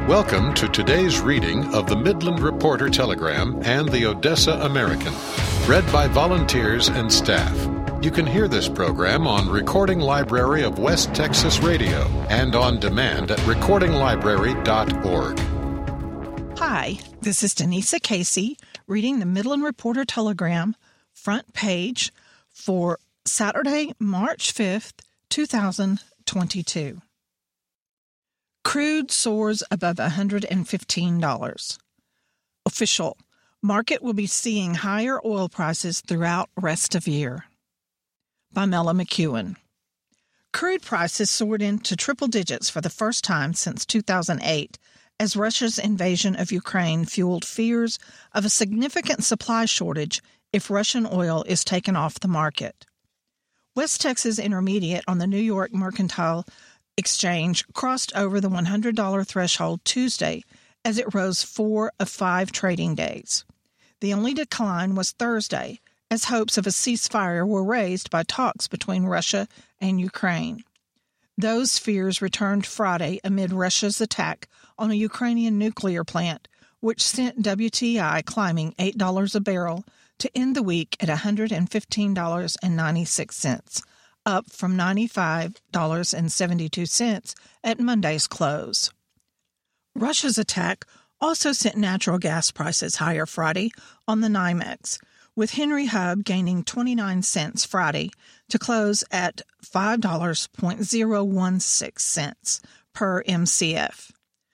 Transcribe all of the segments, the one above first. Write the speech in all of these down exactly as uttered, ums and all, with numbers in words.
Welcome to today's reading of the Midland Reporter Telegram and the Odessa American, read by volunteers and staff. You can hear this program on Recording Library of West Texas Radio and on demand at recording library dot org. Hi, this is Denisa Casey reading the Midland Reporter Telegram front page for Saturday, March fifth, two thousand twenty-two. Crude soars above one hundred fifteen dollars. Official. Market will be seeing higher oil prices throughout rest of year. By Mela McEwen. Crude prices soared into triple digits for the first time since two thousand eight as Russia's invasion of Ukraine fueled fears of a significant supply shortage if Russian oil is taken off the market. West Texas Intermediate on the New York Mercantile Exchange crossed over the one hundred dollars threshold Tuesday as it rose four of five trading days. The only decline was Thursday, as hopes of a ceasefire were raised by talks between Russia and Ukraine. Those fears returned Friday amid Russia's attack on a Ukrainian nuclear plant, which sent W T I climbing eight dollars a barrel to end the week at one hundred fifteen dollars and ninety-six cents. Up from ninety-five dollars and seventy-two cents at Monday's close. Russia's attack also sent natural gas prices higher Friday on the NYMEX, with Henry Hub gaining twenty-nine cents Friday to close at five dollars and zero one six cents per M C F.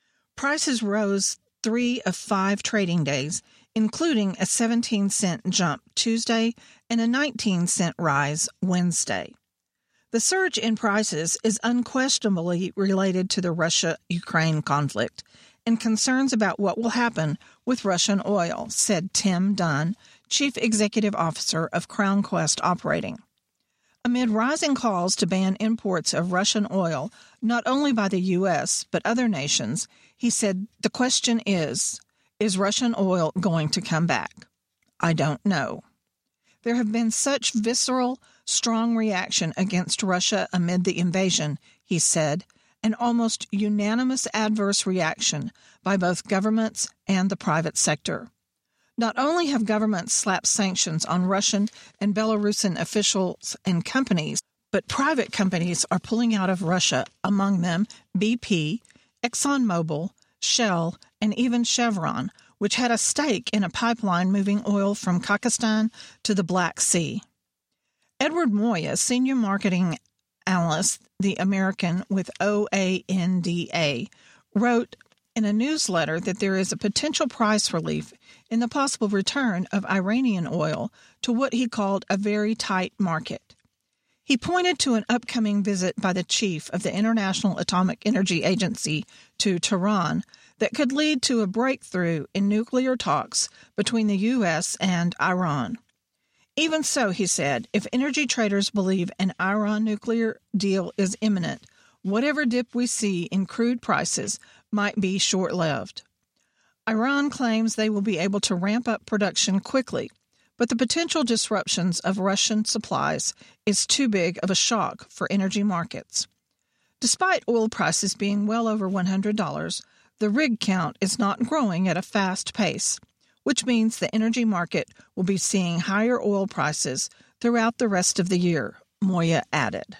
Prices rose three of five trading days, including a seventeen cent jump Tuesday and a nineteen cent rise Wednesday. The surge in prices is unquestionably related to the Russia-Ukraine conflict and concerns about what will happen with Russian oil, said Tim Dunn, Chief Executive Officer of Crown Quest Operating. Amid rising calls to ban imports of Russian oil, not only by the U S but other nations, he said, the question is, is Russian oil going to come back? I don't know. There have been such visceral, strong reaction against Russia amid the invasion, he said, an almost unanimous adverse reaction by both governments and the private sector. Not only have governments slapped sanctions on Russian and Belarusian officials and companies, but private companies are pulling out of Russia, among them B P, ExxonMobil, Shell, and even Chevron, which had a stake in a pipeline moving oil from Kazakhstan to the Black Sea. Edward Moya, senior marketing analyst, The American with O A N D A, wrote in a newsletter that there is a potential price relief in the possible return of Iranian oil to what he called a very tight market. He pointed to an upcoming visit by the chief of the International Atomic Energy Agency to Tehran that could lead to a breakthrough in nuclear talks between the U S and Iran. Even so, he said, if energy traders believe an Iran nuclear deal is imminent, whatever dip we see in crude prices might be short-lived. Iran claims they will be able to ramp up production quickly, but the potential disruptions of Russian supplies is too big of a shock for energy markets. Despite oil prices being well over one hundred dollars, the rig count is not growing at a fast pace, which means the energy market will be seeing higher oil prices throughout the rest of the year, Moya added.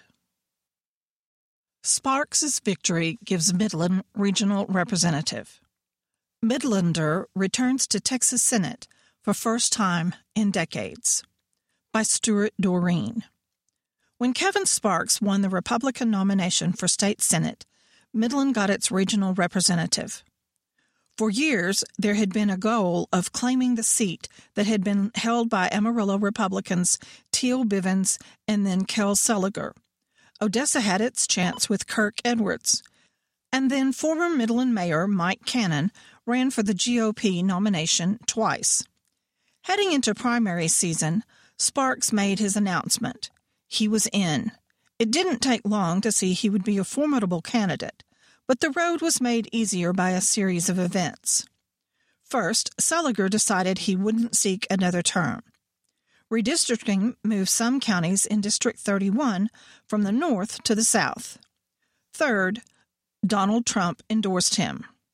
Sparks' victory gives Midland regional representative. Midlander returns to Texas Senate for first time in decades. By Stuart Doreen. When Kevin Sparks won the Republican nomination for state Senate, Midland got its regional representative. For years, there had been a goal of claiming the seat that had been held by Amarillo Republicans Teal Bivens and then Kel Seliger. Odessa had its chance with Kirk Edwards. And then former Midland Mayor Mike Cannon ran for the G O P nomination twice. Heading into primary season, Sparks made his announcement. He was in. It didn't take long to see he would be a formidable candidate, but the road was made easier by a series of events. First, Seliger decided he wouldn't seek another term. Redistricting moved some counties in District thirty-one from the north to the south. Third, Donald Trump endorsed him.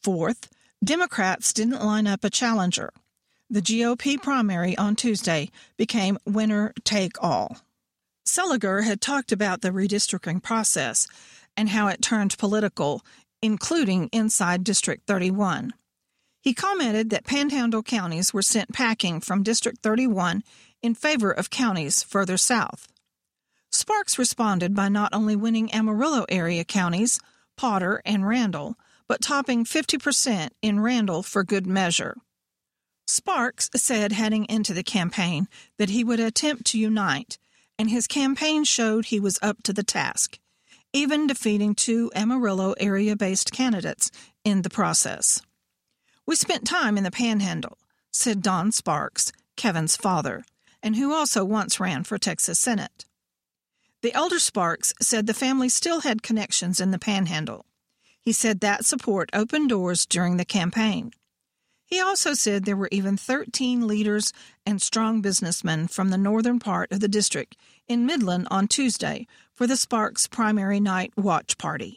Fourth, Democrats didn't line up a challenger. The G O P primary on Tuesday became winner-take-all. Seliger had talked about the redistricting process and how it turned political, including inside District thirty-one. He commented that Panhandle counties were sent packing from District thirty-one in favor of counties further south. Sparks responded by not only winning Amarillo area counties, Potter and Randall, but topping fifty percent in Randall for good measure. Sparks said heading into the campaign that he would attempt to unite, and his campaign showed he was up to the task, even defeating two Amarillo area-based candidates in the process. "We spent time in the Panhandle," said Don Sparks, Kevin's father, and who also once ran for Texas Senate. The elder Sparks said the family still had connections in the Panhandle. He said that support opened doors during the campaign. He also said there were even thirteen leaders and strong businessmen from the northern part of the district in Midland on Tuesday for the Sparks primary night watch party.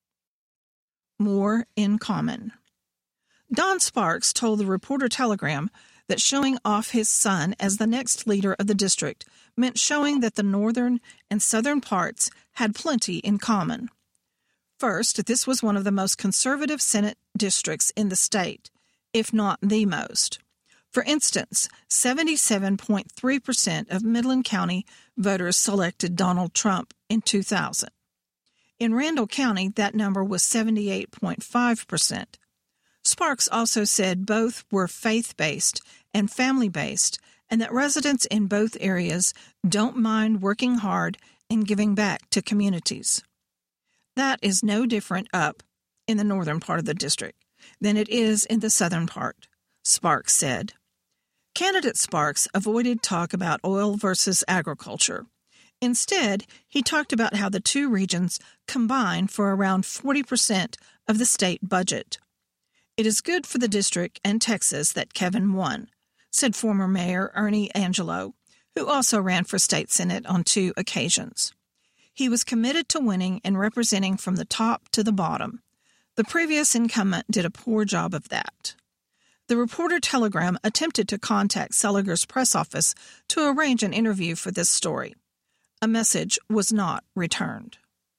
More in common. Don Sparks told the Reporter-Telegram that showing off his son as the next leader of the district meant showing that the northern and southern parts had plenty in common. First, this was one of the most conservative Senate districts in the state, if not the most. For instance, seventy-seven point three percent of Midland County voters selected Donald Trump in two thousand. In Randall County, that number was seventy-eight point five percent. Sparks also said both were faith-based and family-based, and that residents in both areas don't mind working hard and giving back to communities. That is no different up in the northern part of the district than it is in the southern part, Sparks said. Candidate Sparks avoided talk about oil versus agriculture. Instead, he talked about how the two regions combine for around forty percent of the state budget. "It is good for the district and Texas that Kevin won," said former Mayor Ernie Angelo, who also ran for state senate on two occasions. He was committed to winning and representing from the top to the bottom. The previous incumbent did a poor job of that. The Reporter-Telegram attempted to contact Seliger's press office to arrange an interview for this story. A message was not returned.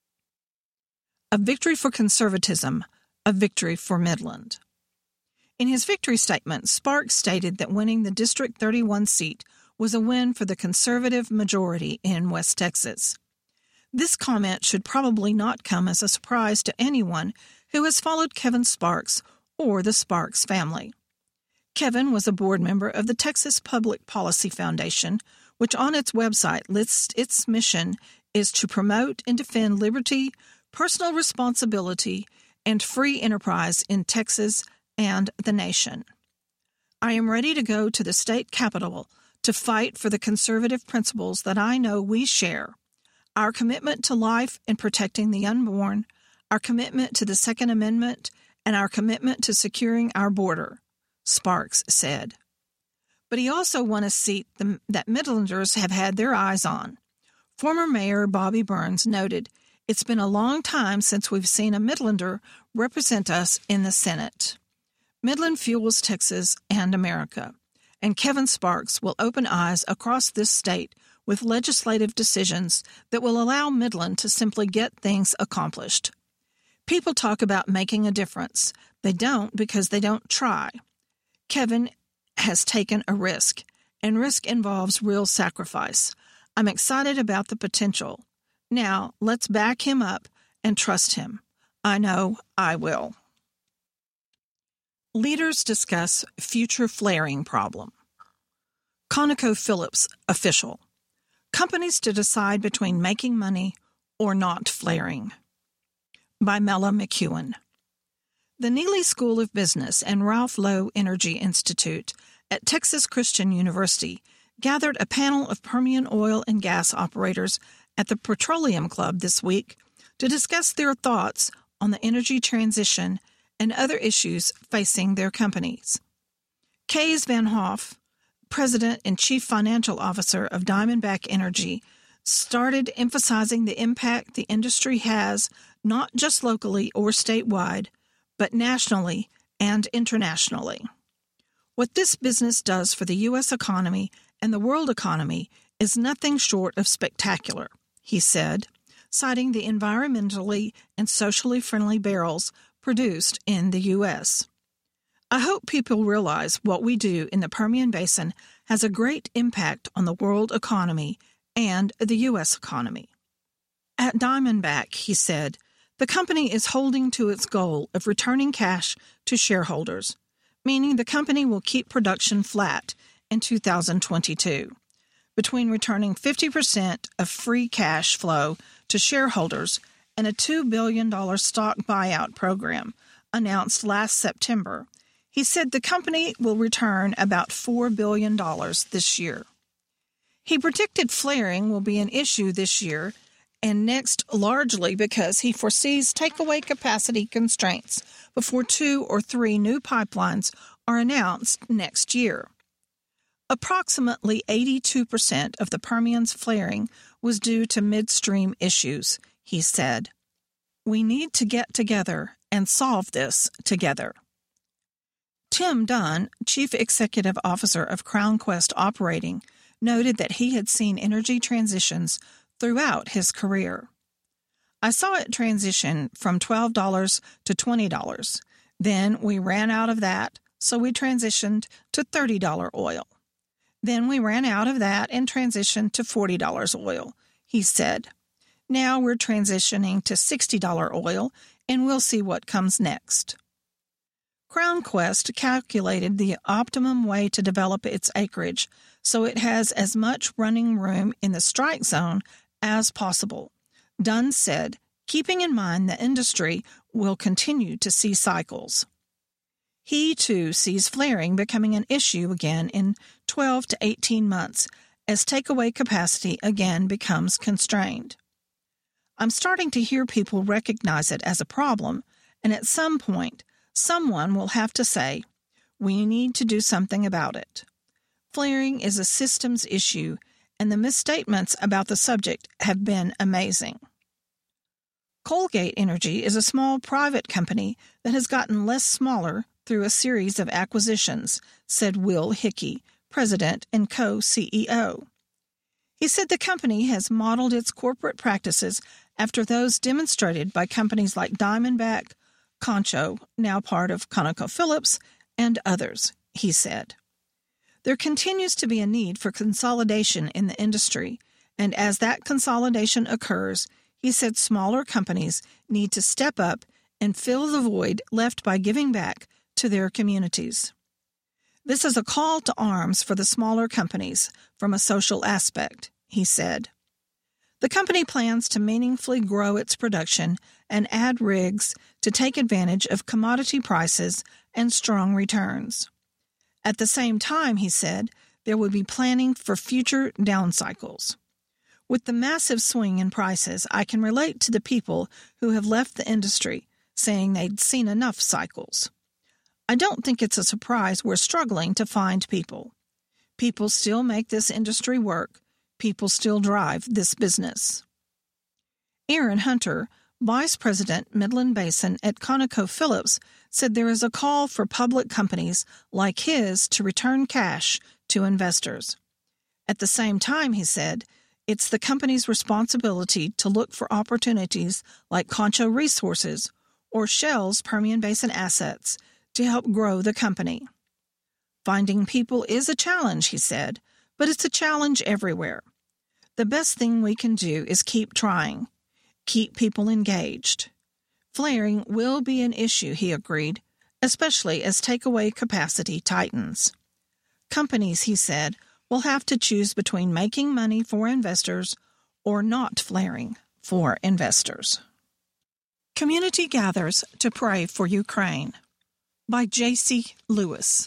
A victory for conservatism, a victory for Midland. In his victory statement, Sparks stated that winning the District thirty-one seat was a win for the conservative majority in West Texas. This comment should probably not come as a surprise to anyone who has followed Kevin Sparks or the Sparks family. Kevin was a board member of the Texas Public Policy Foundation, which on its website lists its mission is to promote and defend liberty, personal responsibility, and free enterprise in Texas and the nation. "I am ready to go to the state capitol to fight for the conservative principles that I know we share. Our commitment to life and protecting the unborn, our commitment to the Second Amendment, and our commitment to securing our border," Sparks said. But he also won a seat that Midlanders have had their eyes on. Former Mayor Bobby Burns noted, "It's been a long time since we've seen a Midlander represent us in the Senate. Midland fuels Texas and America, and Kevin Sparks will open eyes across this state with legislative decisions that will allow Midland to simply get things accomplished. People talk about making a difference. They don't because they don't try. Kevin has taken a risk, and risk involves real sacrifice. I'm excited about the potential. Now, let's back him up and trust him. I know I will." Leaders discuss future flaring problem. ConocoPhillips official. Companies to decide between making money or not flaring. By Mela McEwen. The Neely School of Business and Ralph Lowe Energy Institute at Texas Christian University gathered a panel of Permian oil and gas operators at the Petroleum Club this week to discuss their thoughts on the energy transition and other issues facing their companies. Kees Van Hoff, President and Chief Financial Officer of Diamondback Energy, started emphasizing the impact the industry has not just locally or statewide, but nationally and internationally. What this business does for the U S economy and the world economy is nothing short of spectacular, he said, citing the environmentally and socially friendly barrels produced in the U S. I hope people realize what we do in the Permian Basin has a great impact on the world economy and the U S economy. At Diamondback, he said, the company is holding to its goal of returning cash to shareholders, meaning the company will keep production flat in two thousand twenty-two. Between returning fifty percent of free cash flow to shareholders and a two billion dollars stock buyout program announced last September, he said the company will return about four billion dollars this year. He predicted flaring will be an issue this year and next largely because he foresees takeaway capacity constraints before two or three new pipelines are announced next year. Approximately eighty-two percent of the Permian's flaring was due to midstream issues, he said. We need to get together and solve this together. Tim Dunn, Chief Executive Officer of Crown Quest Operating, noted that he had seen energy transitions throughout his career. I saw it transition from twelve dollars to twenty dollars. Then we ran out of that, so we transitioned to thirty dollars oil. Then we ran out of that and transitioned to forty dollars oil, he said. Now we're transitioning to sixty dollars oil, and we'll see what comes next. Crown Quest calculated the optimum way to develop its acreage so it has as much running room in the strike zone as possible. Dunn said, keeping in mind the industry will continue to see cycles. He, too, sees flaring becoming an issue again in twelve to eighteen months as takeaway capacity again becomes constrained. I'm starting to hear people recognize it as a problem, and at some point, someone will have to say, we need to do something about it. Flaring is a systems issue, and the misstatements about the subject have been amazing. Colgate Energy is a small private company that has gotten less smaller through a series of acquisitions, said Will Hickey, president and co-C E O. He said the company has modeled its corporate practices after those demonstrated by companies like Diamondback, Concho, now part of ConocoPhillips, and others, he said. There continues to be a need for consolidation in the industry, and as that consolidation occurs, he said smaller companies need to step up and fill the void left by giving back to their communities. This is a call to arms for the smaller companies from a social aspect, he said. The company plans to meaningfully grow its production and add rigs to take advantage of commodity prices and strong returns. At the same time, he said, there would be planning for future down cycles. With the massive swing in prices, I can relate to the people who have left the industry, saying they'd seen enough cycles. I don't think it's a surprise we're struggling to find people. People still make this industry work. People still drive this business. Aaron Hunter, Vice President, Midland Basin at ConocoPhillips, said there is a call for public companies like his to return cash to investors. At the same time, he said, it's the company's responsibility to look for opportunities like Concho Resources or Shell's Permian Basin assets to help grow the company. Finding people is a challenge, he said, but it's a challenge everywhere. The best thing we can do is keep trying, keep people engaged. Flaring will be an issue, he agreed, especially as takeaway capacity tightens. Companies, he said, will have to choose between making money for investors or not flaring for investors. Community gathers to pray for Ukraine by J C Lewis.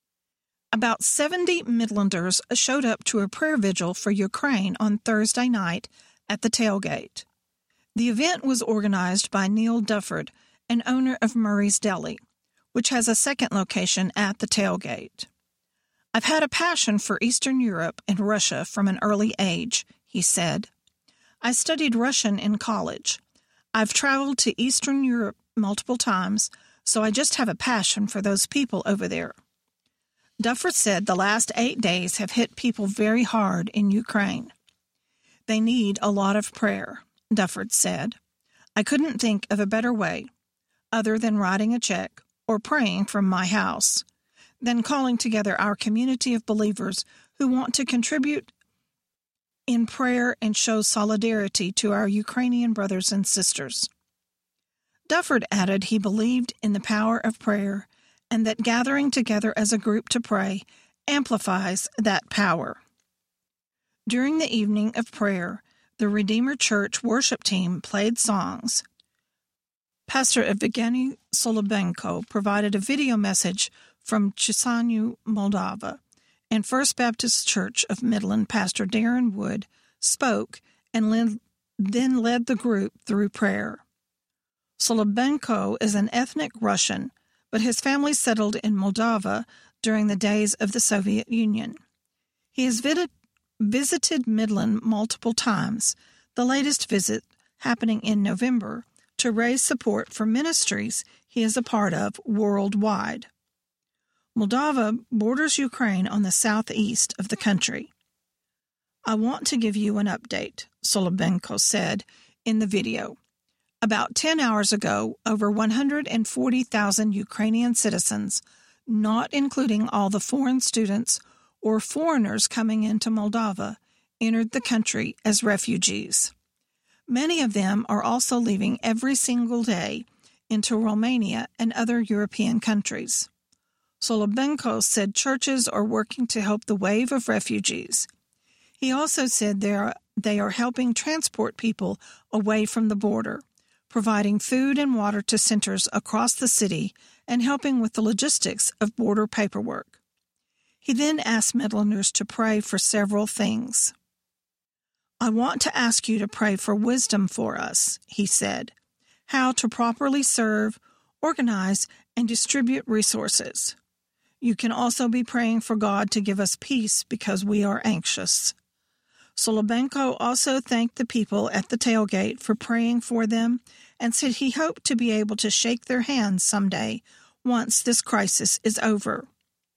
About seventy Midlanders showed up to a prayer vigil for Ukraine on Thursday night at the tailgate. The event was organized by Neil Dufford, an owner of Murray's Deli, which has a second location at the tailgate. I've had a passion for Eastern Europe and Russia from an early age, he said. I studied Russian in college. I've traveled to Eastern Europe multiple times, so I just have a passion for those people over there. Dufford said the last eight days have hit people very hard in Ukraine. They need a lot of prayer, Dufford said. I couldn't think of a better way, other than writing a check or praying from my house, than calling together our community of believers who want to contribute in prayer and show solidarity to our Ukrainian brothers and sisters. Dufford added he believed in the power of prayer and that gathering together as a group to pray amplifies that power. During the evening of prayer, the Redeemer Church worship team played songs. Pastor Evgeny Solobenko provided a video message from Chisinau, Moldova, and First Baptist Church of Midland Pastor Darren Wood spoke and led, then led the group through prayer. Solobenko is an ethnic Russian, but his family settled in Moldova during the days of the Soviet Union. He has vid- visited Midland multiple times, the latest visit happening in November, to raise support for ministries he is a part of worldwide. Moldova borders Ukraine on the southeast of the country. I want to give you an update, Solobenko said in the video. About ten hours ago, over one hundred forty thousand Ukrainian citizens, not including all the foreign students or foreigners coming into Moldova, entered the country as refugees. Many of them are also leaving every single day into Romania and other European countries. Solobenko said churches are working to help the wave of refugees. He also said they are, they are helping transport people away from the border, providing food and water to centers across the city, and helping with the logistics of border paperwork. He then asked Midlanders to pray for several things. I want to ask you to pray for wisdom for us, he said, how to properly serve, organize, and distribute resources. You can also be praying for God to give us peace because we are anxious. Solobenko also thanked the people at the tailgate for praying for them and said he hoped to be able to shake their hands someday once this crisis is over.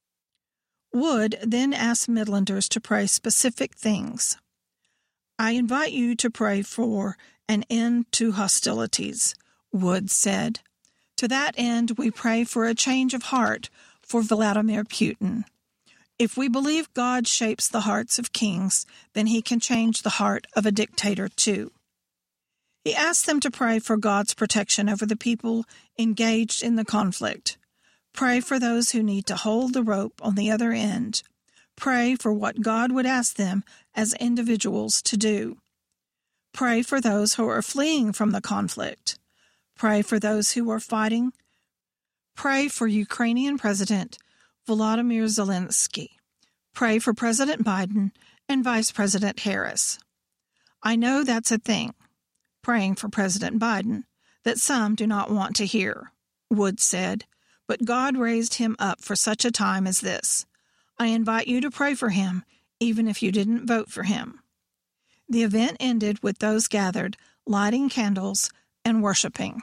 Wood then asked Midlanders to pray specific things. I invite you to pray for an end to hostilities, Wood said. To that end, we pray for a change of heart for Vladimir Putin. If we believe God shapes the hearts of kings, then he can change the heart of a dictator too. He asked them to pray for God's protection over the people engaged in the conflict. Pray for those who need to hold the rope on the other end. Pray for what God would ask them as individuals to do. Pray for those who are fleeing from the conflict. Pray for those who are fighting. Pray for Ukrainian President Volodymyr Zelensky. Pray for President Biden and Vice President Harris. I know that's a thing, praying for President Biden, that some do not want to hear, Wood said, but God raised him up for such a time as this. I invite you to pray for him, even if you didn't vote for him. The event ended with those gathered lighting candles and worshiping.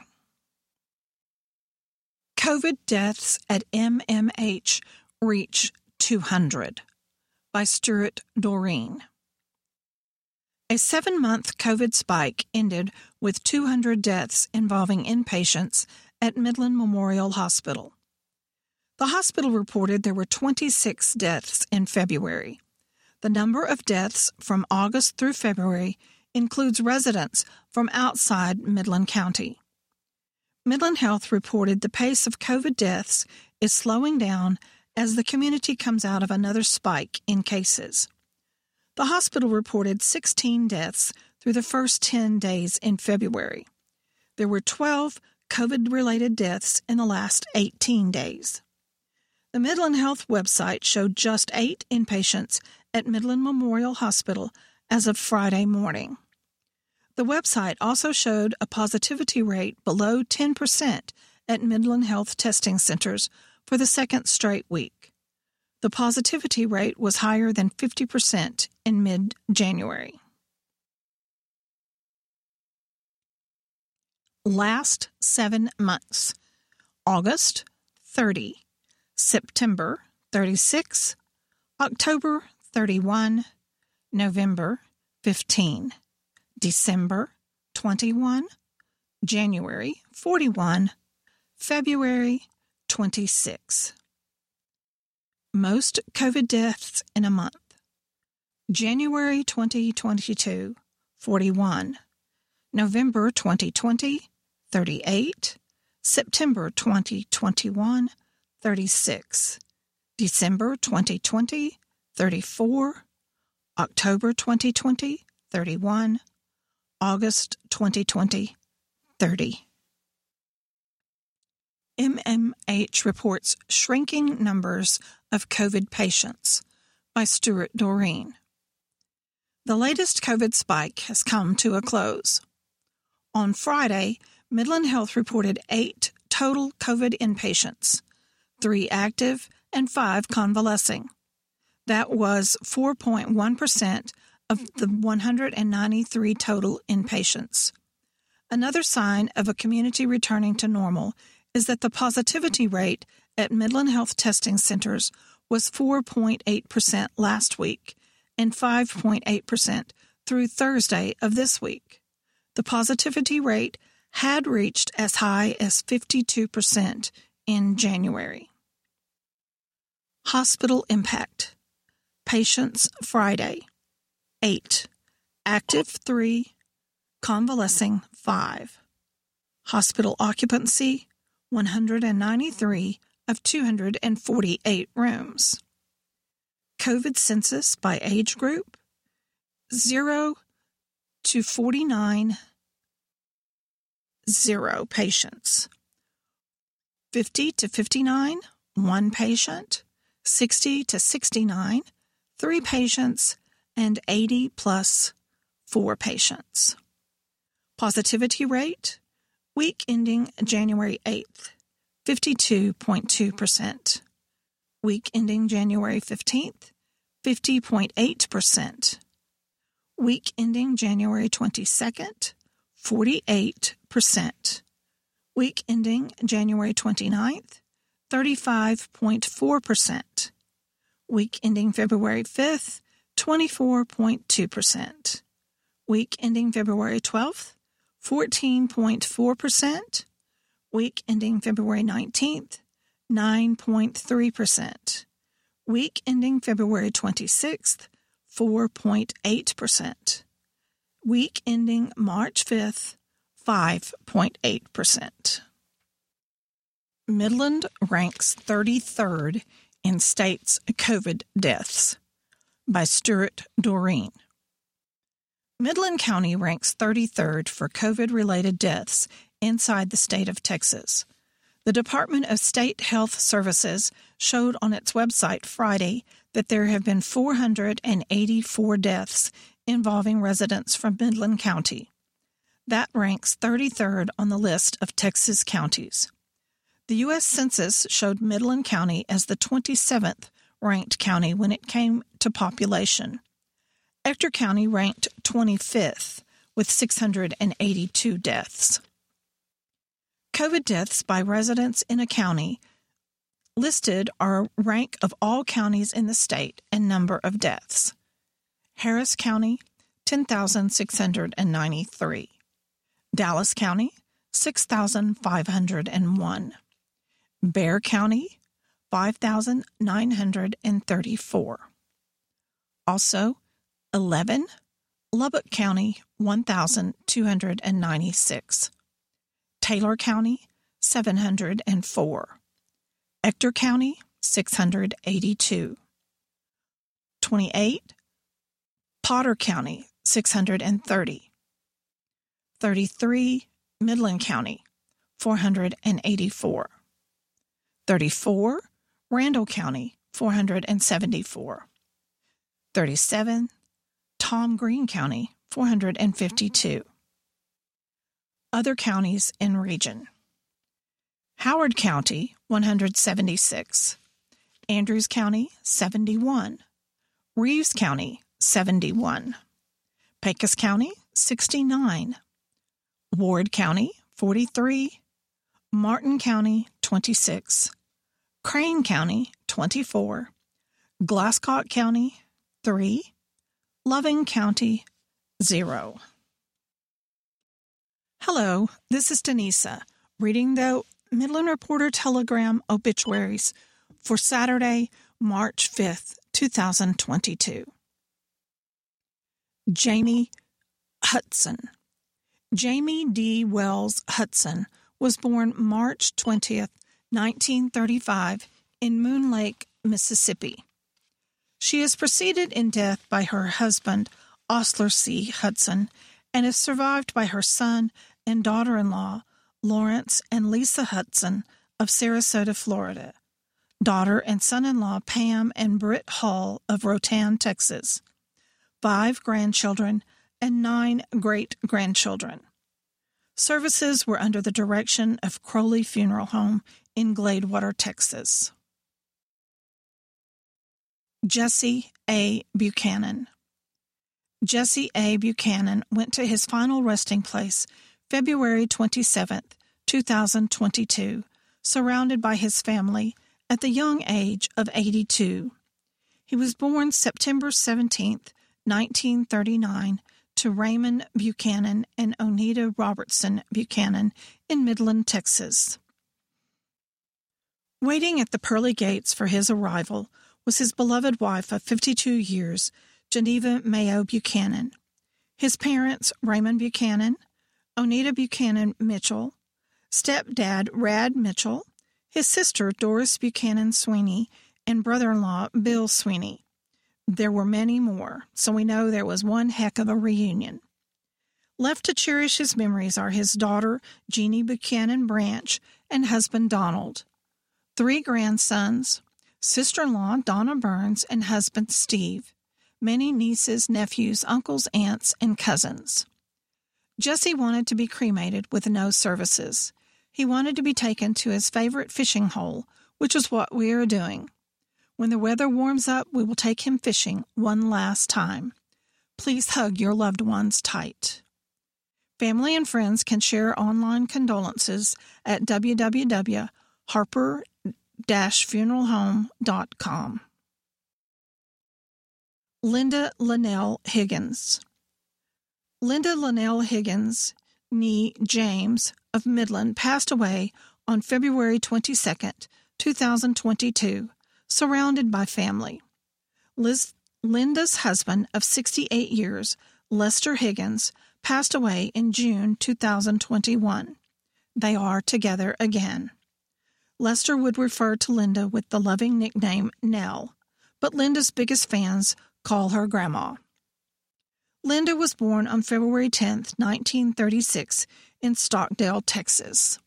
COVID deaths at M M H reach two hundred by Stuart Doreen. A seven-month COVID spike ended with two hundred deaths involving inpatients at Midland Memorial Hospital. The hospital reported there were twenty-six deaths in February. The number of deaths from August through February includes residents from outside Midland County. Midland Health reported the pace of COVID deaths is slowing down as the community comes out of another spike in cases. The hospital reported sixteen deaths through the first ten days in February. There were twelve COVID-related deaths in the last eighteen days. The Midland Health website showed just eight inpatients at Midland Memorial Hospital as of Friday morning. The website also showed a positivity rate below ten percent at Midland Health testing centers for the second straight week. The positivity rate was higher than fifty percent in mid-January. Last seven months. August, thirty. September, thirty-six. October, thirty-one. November, fifteen. December, twenty-one. January, forty-one. February, twenty-six. Most COVID deaths in a month. January twenty twenty-two, forty-one. November twenty twenty, thirty-eight. September twenty twenty-one, thirty-six. December twenty twenty, thirty-four. October twenty twenty, thirty-one. August twenty twenty, thirty. M M H reports shrinking numbers of COVID patients by Stuart Doreen. The latest COVID spike has come to a close. On Friday, Midland Health reported eight total COVID inpatients, three active and five convalescing. That was four point one percent of the one hundred ninety-three total inpatients. Another sign of a community returning to normal is that the positivity rate at Midland Health testing centers was four point eight percent last week and five point eight percent through Thursday of this week. The positivity rate had reached as high as fifty-two percent in January. Hospital impact. Patients Friday, eight. Active, three. Convalescing, five. Hospital occupancy, one hundred ninety-three of two hundred forty-eight rooms. COVID census by age group, zero to forty-nine, zero patients. fifty to fifty-nine, one patient. sixty to sixty-nine, three patients. And eighty plus, four patients. Positivity rate, week ending January eighth, fifty-two point two percent. Week ending January fifteenth, fifty point eight percent. Week ending January twenty-second, forty-eight percent. Week ending January twenty-ninth, thirty-five point four percent. Week ending February fifth, twenty-four point two percent. Week ending February twelfth, fourteen point four percent. Week ending February nineteenth, nine point three percent. Week ending February twenty-sixth, four point eight percent. Week ending March fifth, five point eight percent. Midland ranks thirty-third in state's COVID deaths by Stuart Doreen. Midland County ranks thirty-third for COVID-related deaths inside the state of Texas. The Department of State Health Services showed on its website Friday that there have been four hundred eighty-four deaths involving residents from Midland County. That ranks thirty-third on the list of Texas counties. The U S Census showed Midland County as the twenty-seventh ranked county when it came to population. Ector County ranked twenty-fifth with six hundred eighty-two deaths. COVID deaths by residents in a county listed are rank of all counties in the state and number of deaths. Harris County, ten thousand six hundred ninety-three. Dallas County, six thousand five hundred one. Bexar County, five thousand nine hundred thirty-four. Also, eleven, Lubbock County, one thousand two hundred ninety-six. Taylor County, seven hundred four. Ector County, six hundred eighty-two. twenty-eight, Potter County, six hundred thirty. thirty-three, Midland County, four hundred eighty-four. thirty-four, Randall County, four hundred seventy-four. thirty-seven, Tom Green County, four hundred fifty-two. Other counties in region. Howard County, one hundred seventy-six. Andrews County, seventy-one. Reeves County, seventy-one. Pecos County, sixty-nine. Ward County, forty-three. Martin County, twenty-six, Crane County, twenty-four, Glasscock County, three, Loving County, zero. Hello, this is Denisa, reading the Midland Reporter Telegram obituaries for Saturday, March fifth, two thousand twenty-two. Jamie Hudson. Jamie D. Wells Hudson was born March twentieth, nineteen thirty-five, in Moon Lake, Mississippi. She is preceded in death by her husband, Osler C. Hudson, and is survived by her son and daughter-in-law, Lawrence and Lisa Hudson of Sarasota, Florida, daughter and son-in-law Pam and Britt Hall of Rotan, Texas, five grandchildren, and nine great-grandchildren. Services were under the direction of Crowley Funeral Home in Gladewater, Texas. Jesse A. Buchanan. Jesse A. Buchanan went to his final resting place February twenty-seventh, two thousand twenty-two, surrounded by his family at the young age of eighty-two. He was born September seventeenth, nineteen thirty-nine, to Raymond Buchanan and Onita Robertson Buchanan in Midland, Texas. Waiting at the pearly gates for his arrival was his beloved wife of fifty-two years, Geneva Mayo Buchanan, his parents, Raymond Buchanan, Onita Buchanan Mitchell, stepdad Rad Mitchell, his sister Doris Buchanan Sweeney, and brother-in-law Bill Sweeney. There were many more, so we know there was one heck of a reunion. Left to cherish his memories are his daughter, Jeannie Buchanan Branch, and husband Donald. Three grandsons, sister-in-law Donna Burns, and husband Steve. Many nieces, nephews, uncles, aunts, and cousins. Jesse wanted to be cremated with no services. He wanted to be taken to his favorite fishing hole, which is what we are doing. When the weather warms up, we will take him fishing one last time. Please hug your loved ones tight. Family and friends can share online condolences at w w w dot harper dash funeral home dot com. Linda Linnell Higgins. Linda Linnell Higgins, nee James, of Midland, passed away on February twenty-second, two thousand twenty-two, surrounded by family. Liz, Linda's husband of sixty-eight years, Lester Higgins, passed away in June two thousand twenty-one. They are together again. Lester would refer to Linda with the loving nickname Nell, but Linda's biggest fans call her Grandma. Linda was born on February tenth, nineteen thirty-six, in Stockdale, Texas.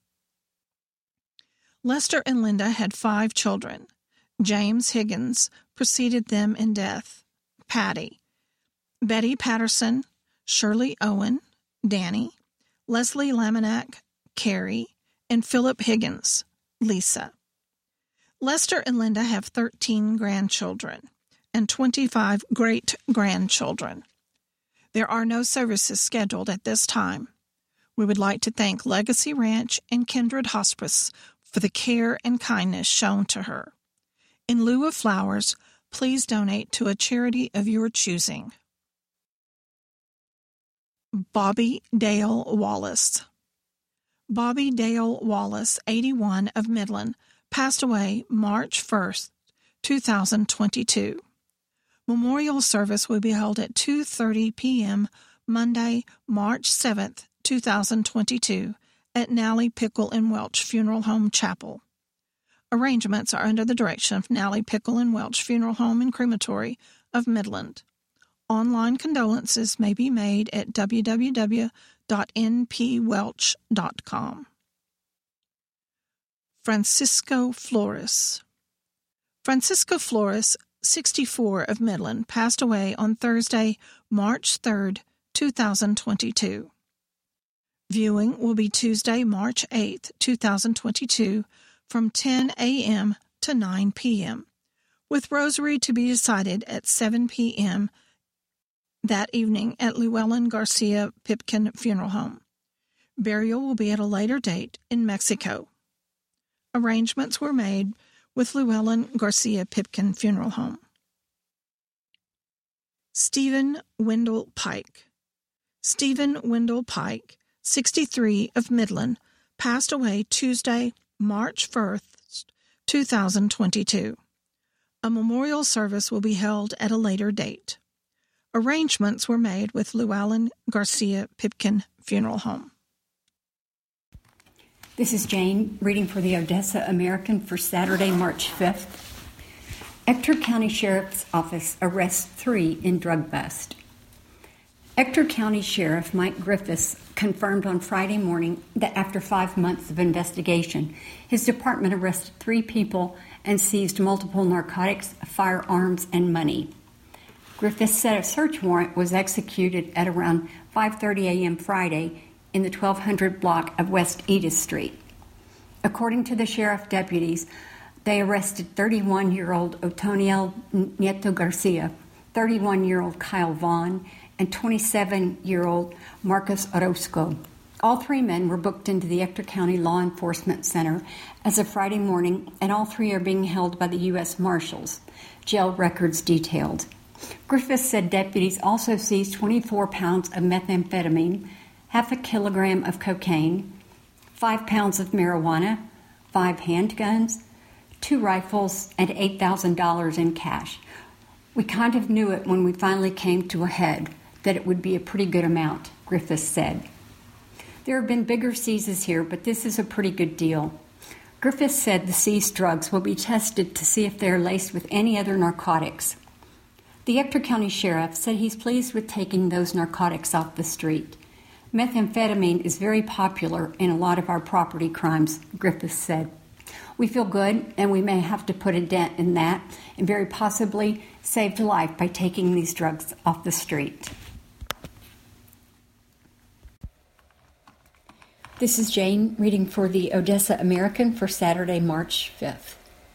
Lester and Linda had five children. James Higgins preceded them in death. Patty, Betty Patterson, Shirley Owen, Danny, Leslie Laminack, Carrie, and Philip Higgins, Lisa. Lester and Linda have thirteen grandchildren and twenty-five great-grandchildren. There are no services scheduled at this time. We would like to thank Legacy Ranch and Kindred Hospice for the care and kindness shown to her. In lieu of flowers, please donate to a charity of your choosing. Bobby Dale Wallace. Bobby Dale Wallace, eighty-one, of Midland, passed away March first, two thousand twenty-two. Memorial service will be held at two thirty p.m. Monday, March seventh, two thousand twenty-two, at Nally Pickle and Welch Funeral Home Chapel. Arrangements are under the direction of Nally Pickle and Welch Funeral Home and Crematory of Midland. Online condolences may be made at w w w dot n p welch dot com. Francisco Flores. Francisco Flores, sixty-four, of Midland, passed away on Thursday, March third, two thousand twenty-two. Viewing will be Tuesday, March eighth, two thousand twenty-two, from ten a.m. to nine p.m., with rosary to be decided at seven p.m. that evening at Llewellyn Garcia Pipkin Funeral Home. Burial will be at a later date in Mexico. Arrangements were made with Llewellyn Garcia Pipkin Funeral Home. Stephen Wendell Pike. Stephen Wendell Pike, sixty-three, of Midland, passed away Tuesday, March first, two thousand twenty-two. A memorial service will be held at a later date. Arrangements were made with Llewellyn Garcia Pipkin Funeral Home. This is Jane reading for the Odessa American for Saturday, March fifth. Ector County Sheriff's Office arrests three in drug bust. Ector County Sheriff Mike Griffiths confirmed on Friday morning that after five months of investigation, his department arrested three people and seized multiple narcotics, firearms, and money. Griffiths said a search warrant was executed at around five thirty a.m. Friday in the twelve hundred block of West Edith Street. According to the sheriff deputies, they arrested thirty-one-year-old Otoniel Nieto Garcia, thirty-one-year-old Kyle Vaughn, and twenty-seven-year-old Marcus Orozco. All three men were booked into the Ector County Law Enforcement Center as of Friday morning, and all three are being held by the U S Marshals. Jail records detailed. Griffiths said deputies also seized twenty-four pounds of methamphetamine, half a kilogram of cocaine, five pounds of marijuana, five handguns, two rifles, and eight thousand dollars in cash. We kind of knew it when we finally came to a head, that it would be a pretty good amount, Griffiths said. There have been bigger seizes here, but this is a pretty good deal. Griffiths said the seized drugs will be tested to see if they are laced with any other narcotics. The Ector County Sheriff said he's pleased with taking those narcotics off the street. Methamphetamine is very popular in a lot of our property crimes, Griffiths said. We feel good, and we may have to put a dent in that, and very possibly saved a life by taking these drugs off the street. This is Jane reading for the Odessa American for Saturday, March fifth.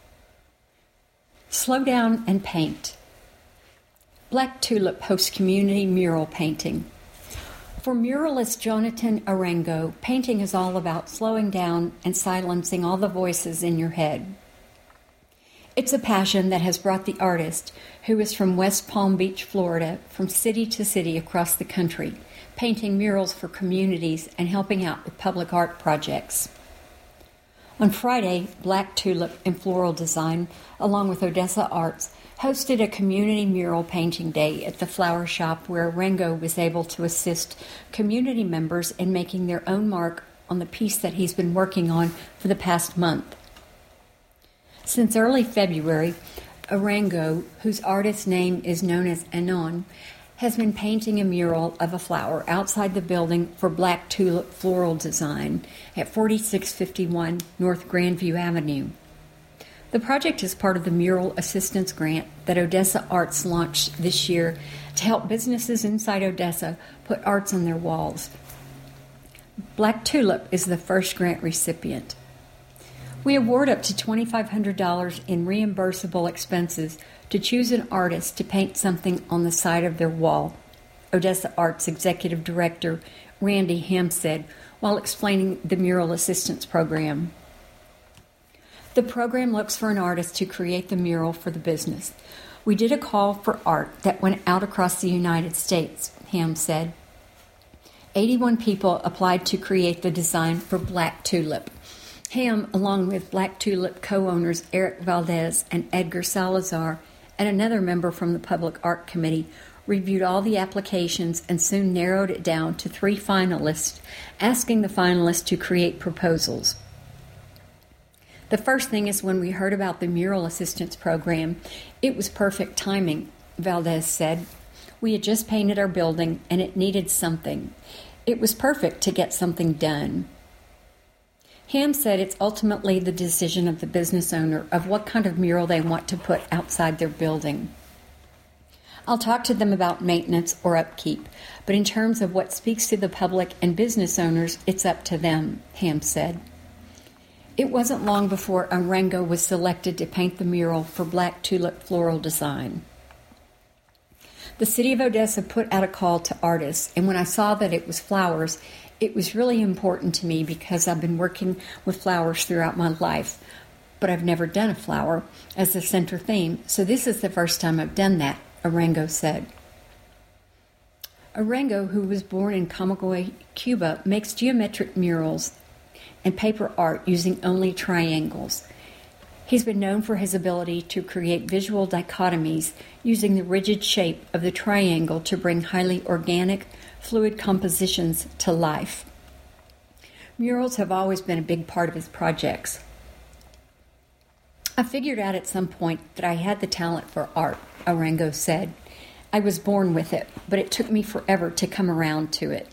Slow down and paint. Black Tulip hosts community mural painting. For muralist Jonathan Arango, painting is all about slowing down and silencing all the voices in your head. It's a passion that has brought the artist, who is from West Palm Beach, Florida, from city to city across the country, painting murals for communities and helping out with public art projects. On Friday, Black Tulip and Floral Design, along with Odessa Arts, hosted a community mural painting day at the flower shop where Arango was able to assist community members in making their own mark on the piece that he's been working on for the past month. Since early February, Arango, whose artist name is known as Anon, has been painting a mural of a flower outside the building for Black Tulip Floral Design at forty-six fifty-one North Grandview Avenue. The project is part of the Mural Assistance Grant that Odessa Arts launched this year to help businesses inside Odessa put arts on their walls. Black Tulip is the first grant recipient. We award up to twenty-five hundred dollars in reimbursable expenses to choose an artist to paint something on the side of their wall, Odessa Arts Executive Director Randy Ham said while explaining the Mural Assistance Program. The program looks for an artist to create the mural for the business. We did a call for art that went out across the United States, Ham said. eighty-one people applied to create the design for Black Tulip. Ham, along with Black Tulip co-owners Eric Valdez and Edgar Salazar, and another member from the Public Art Committee, reviewed all the applications and soon narrowed it down to three finalists, asking the finalists to create proposals. The first thing is when we heard about the Mural Assistance Program, it was perfect timing, Valdez said. We had just painted our building and it needed something. It was perfect to get something done. Ham said it's ultimately the decision of the business owner of what kind of mural they want to put outside their building. I'll talk to them about maintenance or upkeep, but in terms of what speaks to the public and business owners, it's up to them, Ham said. It wasn't long before Arango was selected to paint the mural for Black Tulip Floral Design. The city of Odessa put out a call to artists, and when I saw that it was flowers, It was really important to me because I've been working with flowers throughout my life, but I've never done a flower as the center theme, so this is the first time I've done that, Arango said. Arango, who was born in Camagüey, Cuba, makes geometric murals and paper art using only triangles. He's been known for his ability to create visual dichotomies using the rigid shape of the triangle to bring highly organic, fluid compositions to life. Murals have always been a big part of his projects. I figured out at some point that I had the talent for art, Arango said. I was born with it, but it took me forever to come around to it.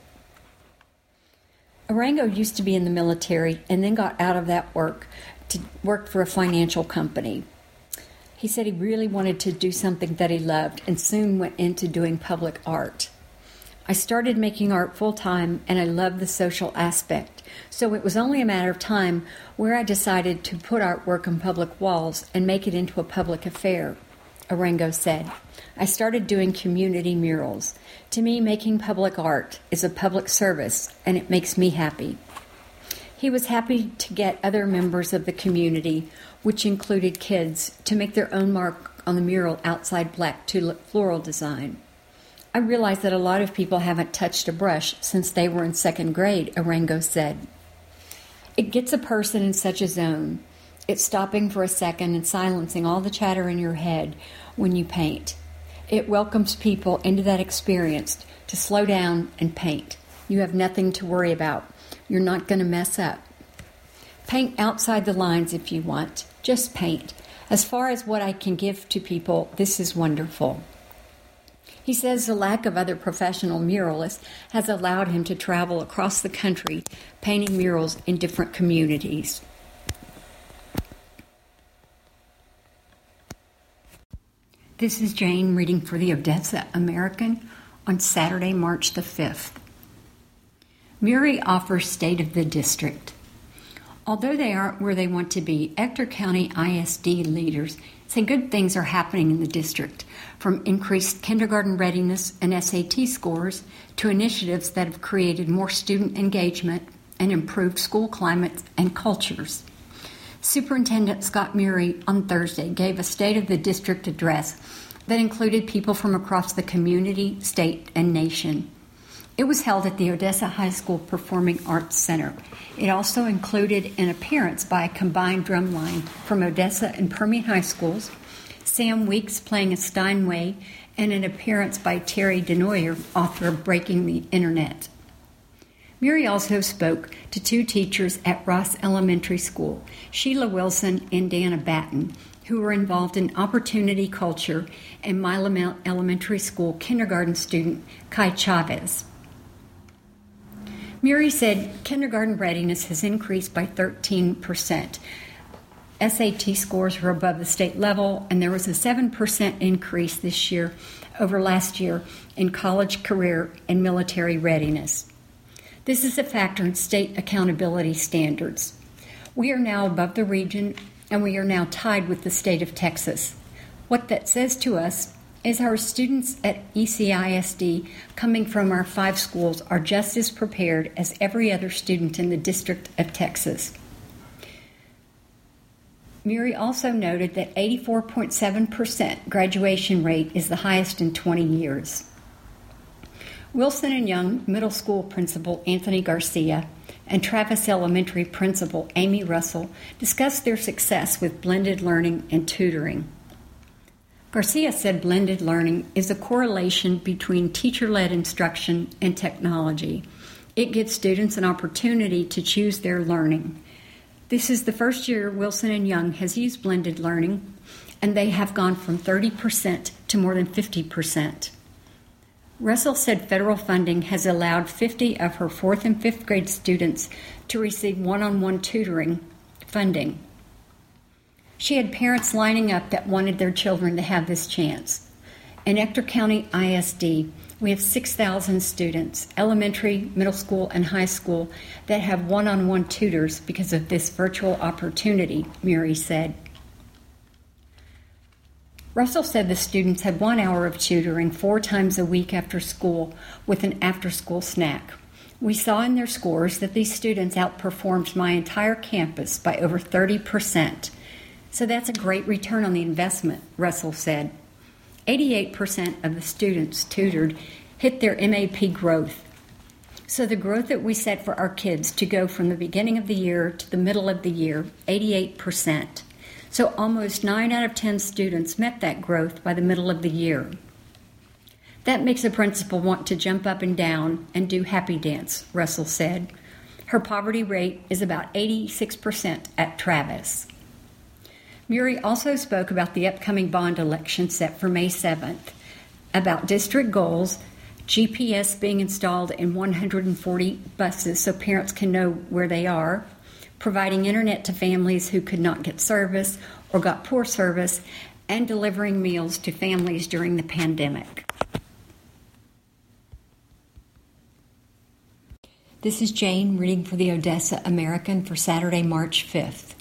Arango used to be in the military and then got out of that work to work for a financial company. He said he really wanted to do something that he loved and soon went into doing public art. I started making art full-time and I loved the social aspect, so it was only a matter of time where I decided to put artwork on public walls and make it into a public affair, Arango said. I started doing community murals. To me, making public art is a public service and it makes me happy. He was happy to get other members of the community, which included kids, to make their own mark on the mural outside Black Tulip floral design. I realize that a lot of people haven't touched a brush since they were in second grade, Arango said. It gets a person in such a zone. It's stopping for a second and silencing all the chatter in your head when you paint. It welcomes people into that experience to slow down and paint. You have nothing to worry about. You're not going to mess up. Paint outside the lines if you want. Just paint. As far as what I can give to people, this is wonderful. He says the lack of other professional muralists has allowed him to travel across the country painting murals in different communities. This is Jane reading for the Odessa American on Saturday, March the fifth. Murray offers State of the District. Although they aren't where they want to be, Ector County I S D leaders say good things are happening in the district, from increased kindergarten readiness and S A T scores to initiatives that have created more student engagement and improved school climates and cultures. Superintendent Scott Murray on Thursday gave a State of the District address that included people from across the community, state, and nation. It was held at the Odessa High School Performing Arts Center. It also included an appearance by a combined drumline from Odessa and Permian High Schools, Sam Weeks playing a Steinway, and an appearance by Terry Denoyer, author of Breaking the Internet. Murray also spoke to two teachers at Ross Elementary School, Sheila Wilson and Dana Batten, who were involved in opportunity culture, and Milam Elementary School kindergarten student Kai Chavez. Murray said kindergarten readiness has increased by thirteen percent. S A T scores were above the state level, and there was a seven percent increase this year over last year in college, career, and military readiness. This is a factor in state accountability standards. We are now above the region, and we are now tied with the state of Texas. What that says to us is our students at E C I S D coming from our five schools are just as prepared as every other student in the District of Texas. Murray also noted that eighty-four point seven percent graduation rate is the highest in twenty years. Wilson and Young Middle School Principal Anthony Garcia and Travis Elementary Principal Amy Russell discussed their success with blended learning and tutoring. Garcia said blended learning is a correlation between teacher-led instruction and technology. It gives students an opportunity to choose their learning. This is the first year Wilson and Young has used blended learning, and they have gone from thirty percent to more than fifty percent. Russell said federal funding has allowed fifty of her fourth and fifth grade students to receive one-on-one tutoring funding. She had parents lining up that wanted their children to have this chance. In Ector County I S D, we have six thousand students, elementary, middle school, and high school, that have one-on-one tutors because of this virtual opportunity, Murray said. Russell said the students had one hour of tutoring four times a week after school with an after-school snack. We saw in their scores that these students outperformed my entire campus by over thirty percent. So that's a great return on the investment, Russell said. eighty-eight percent of the students tutored hit their M A P growth. So the growth that we set for our kids to go from the beginning of the year to the middle of the year, eighty-eight percent. So almost nine out of ten students met that growth by the middle of the year. That makes a principal want to jump up and down and do happy dance, Russell said. Her poverty rate is about eighty-six percent at Travis. Murray also spoke about the upcoming bond election set for May seventh, about district goals, G P S being installed in one hundred forty buses so parents can know where they are, providing internet to families who could not get service or got poor service, and delivering meals to families during the pandemic. This is Jane reading for the Odessa American for Saturday, March fifth.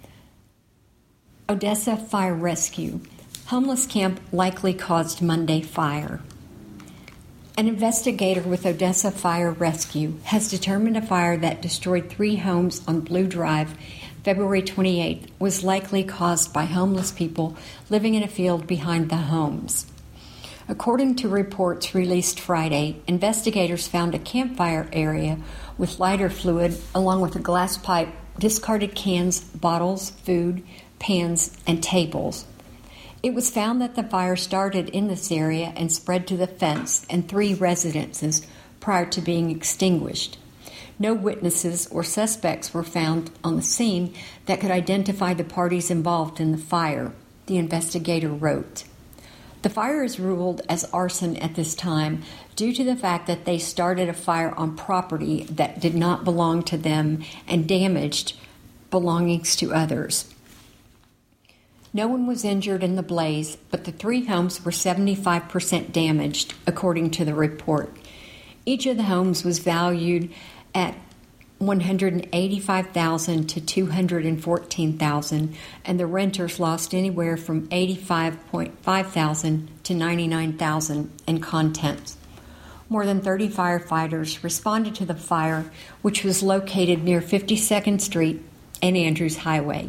Odessa Fire Rescue. Homeless camp likely caused Monday fire. An investigator with Odessa Fire Rescue has determined a fire that destroyed three homes on Blue Drive February twenty-eighth was likely caused by homeless people living in a field behind the homes. According to reports released Friday, investigators found a campfire area with lighter fluid along with a glass pipe, discarded cans, bottles, food, pans, and tables. It was found that the fire started in this area and spread to the fence and three residences prior to being extinguished. No witnesses or suspects were found on the scene that could identify the parties involved in the fire, the investigator wrote. The fire is ruled as arson at this time due to the fact that they started a fire on property that did not belong to them and damaged belongings to others. No one was injured in the blaze, but the three homes were seventy-five percent damaged, according to the report. Each of the homes was valued at one hundred eighty-five thousand dollars to two hundred fourteen thousand dollars, and the renters lost anywhere from eighty-five point five thousand dollars to ninety-nine thousand dollars in contents. More than thirty firefighters responded to the fire, which was located near fifty-second Street and Andrews Highway.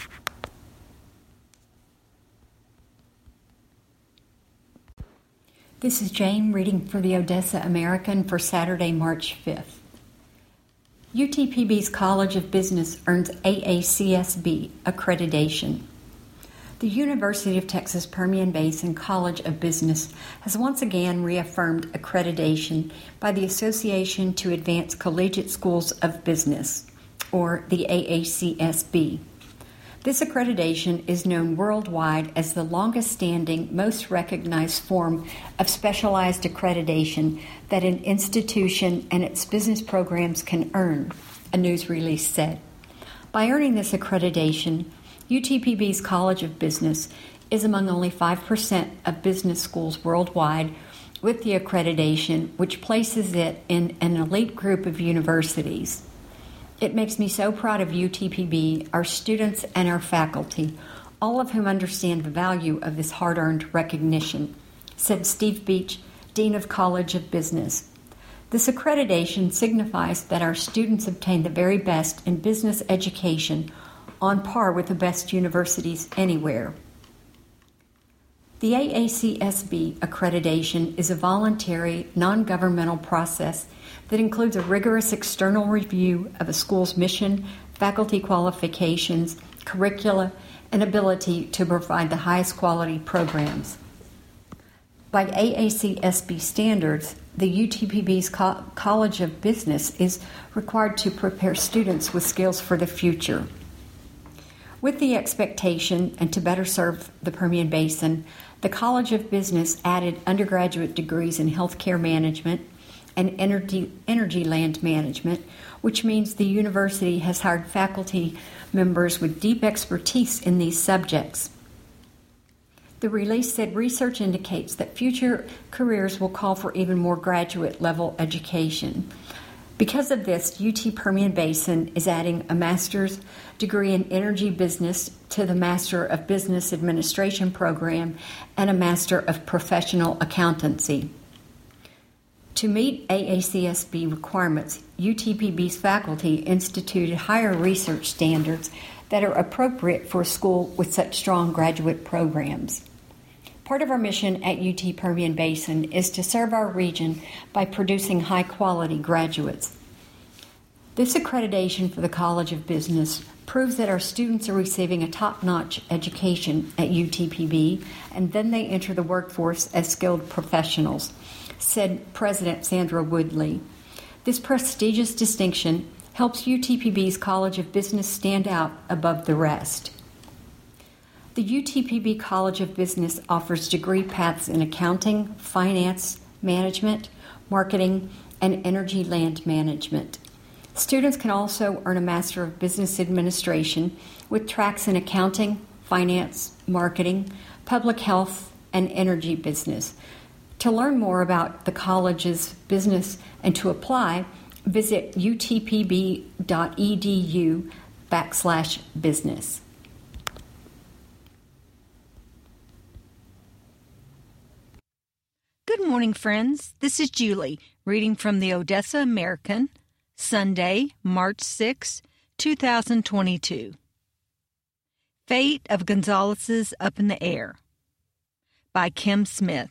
This is Jane reading for the Odessa American for Saturday, March fifth. U T P B's College of Business earns A A C S B accreditation. The University of Texas Permian Basin College of Business has once again reaffirmed accreditation by the Association to Advance Collegiate Schools of Business, or the A A C S B. This accreditation is known worldwide as the longest-standing, most recognized form of specialized accreditation that an institution and its business programs can earn, a news release said. By earning this accreditation, U T P B's College of Business is among only five percent of business schools worldwide with the accreditation, which places it in an elite group of universities. It makes me so proud of U T P B, our students, and our faculty, all of whom understand the value of this hard-earned recognition, said Steve Beach, Dean of College of Business. This accreditation signifies that our students obtain the very best in business education on par with the best universities anywhere. The A A C S B accreditation is a voluntary, non-governmental process that includes a rigorous external review of a school's mission, faculty qualifications, curricula, and ability to provide the highest quality programs. By A A C S B standards, the U T P B's Co- College of Business is required to prepare students with skills for the future. With the expectation and to better serve the Permian Basin, the College of Business added undergraduate degrees in healthcare management and energy, energy land management, which means the university has hired faculty members with deep expertise in these subjects. The release said research indicates that future careers will call for even more graduate-level education. Because of this, U T Permian Basin is adding a master's degree in energy business to the Master of Business Administration program and a Master of Professional Accountancy. To meet A A C S B requirements, U T P B's faculty instituted higher research standards that are appropriate for a school with such strong graduate programs. Part of our mission at U T Permian Basin is to serve our region by producing high-quality graduates. This accreditation for the College of Business proves that our students are receiving a top-notch education at U T P B, and then they enter the workforce as skilled professionals, said President Sandra Woodley. This prestigious distinction helps U T P B's College of Business stand out above the rest. The U T P B College of Business offers degree paths in accounting, finance, management, marketing, and energy land management. Students can also earn a Master of Business Administration with tracks in accounting, finance, marketing, public health, and energy business. To learn more about the college's business and to apply, visit utpb.edu backslash business. Good morning, friends. This is Julie, reading from the Odessa American, Sunday, March sixth, two thousand twenty-two. Fate of Gonzalez's Up in the Air by Kim Smith.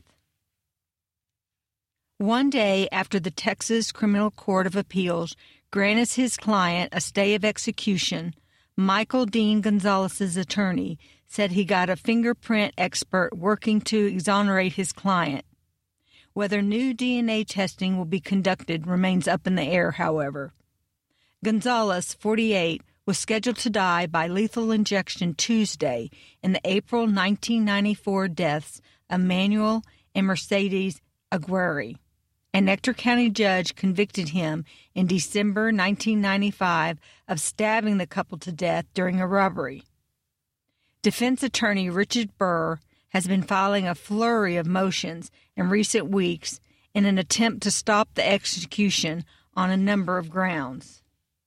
One day after the Texas Criminal Court of Appeals granted his client a stay of execution, Michael Dean Gonzalez's attorney said he got a fingerprint expert working to exonerate his client. Whether new D N A testing will be conducted remains up in the air, however. Gonzalez, forty-eight, was scheduled to die by lethal injection Tuesday in the April nineteen ninety-four deaths of Manuel and Mercedes Aguirre. An Ector County judge convicted him in December nineteen ninety-five of stabbing the couple to death during a robbery. Defense attorney Richard Burr has been filing a flurry of motions in recent weeks in an attempt to stop the execution on a number of grounds.